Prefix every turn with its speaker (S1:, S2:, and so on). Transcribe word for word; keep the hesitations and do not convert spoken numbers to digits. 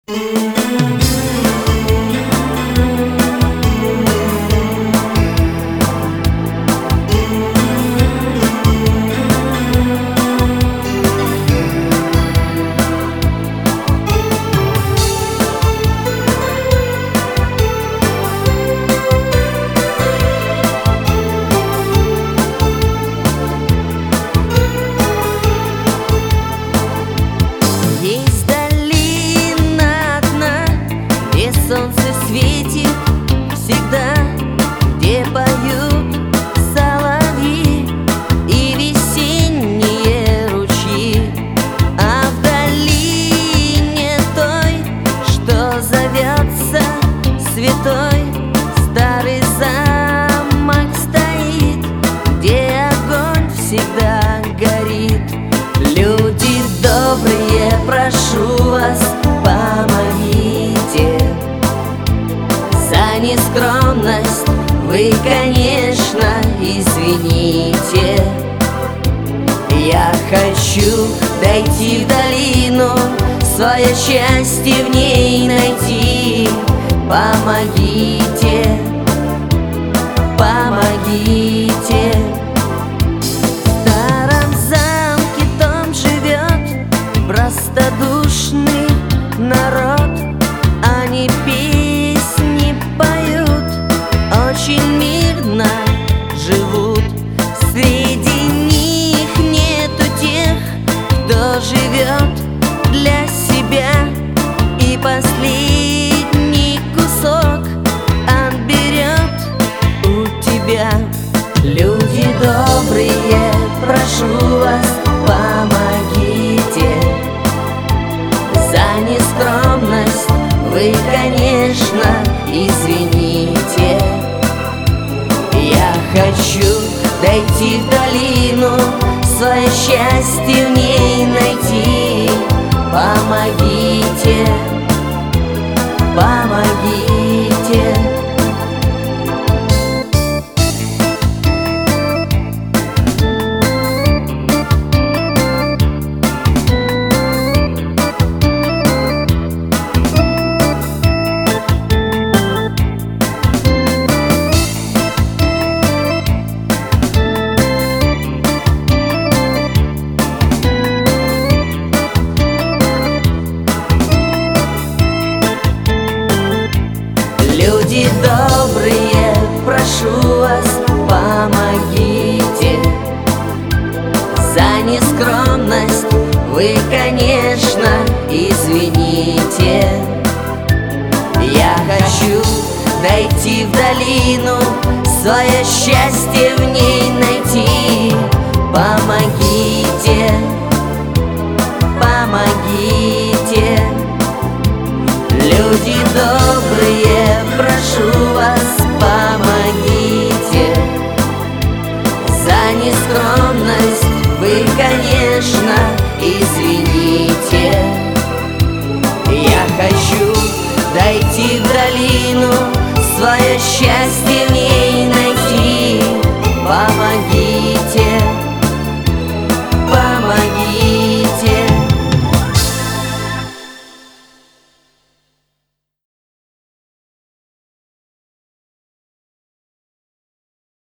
S1: Солнце светит всегда, где поют соловьи и весенние ручьи. А в долине той, что зовется святой, старый замок стоит, где огонь всегда горит. Люди добрые, прошу вас, помогите. За нескромность вы, конечно, извините. Я хочу дойти в долину, свое счастье в ней найти. Помогите, помогите. В старом замке том живет простодушный народ. Они песни поют, очень мирно живут. Среди них нету тех, кто живет для себя и последний кусок отберет у тебя. Люди добрые, прошу вас, помогите. За нескромность вы, конечно, извините. Я хочу дойти в долину, свое счастье в ней найти. Помогите, помогите. Люди добрые, прошу вас, помогите. За нескромность вы, конечно, извините. Я хочу дойти в долину, свое счастье в ней найти. Помогите, помогите. Люди добрые, прошу вас, помогите. За нескромность вы, конечно, извините. Я хочу дойти в долину, свое счастье